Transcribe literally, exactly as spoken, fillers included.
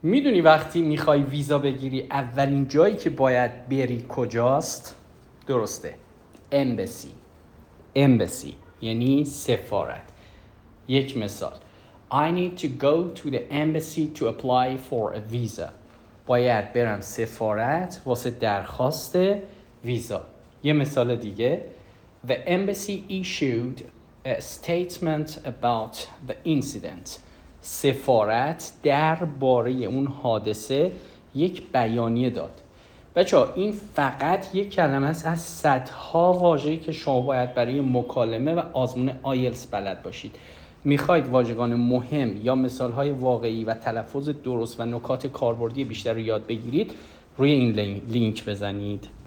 میدونی وقتی میخوای ویزا بگیری اولین جایی که باید بری کجاست؟ درسته، امبسی. امبسی یعنی سفارت. یک مثال: I need to go to the embassy to apply for a visa. باید برم سفارت واسه درخواست ویزا. یه مثال دیگه: The embassy issued a statement about the incident. سفارت درباره اون حادثه یک بیانیه داد. بچه‌ها این فقط یک کلمه است از صدها واژه‌ای که شما باید برای مکالمه و آزمون آیلتس بلد باشید. میخواید واژگان مهم یا مثالهای واقعی و تلفظ درست و نکات کاربردی بیشتر رو یاد بگیرید، روی این لینک بزنید.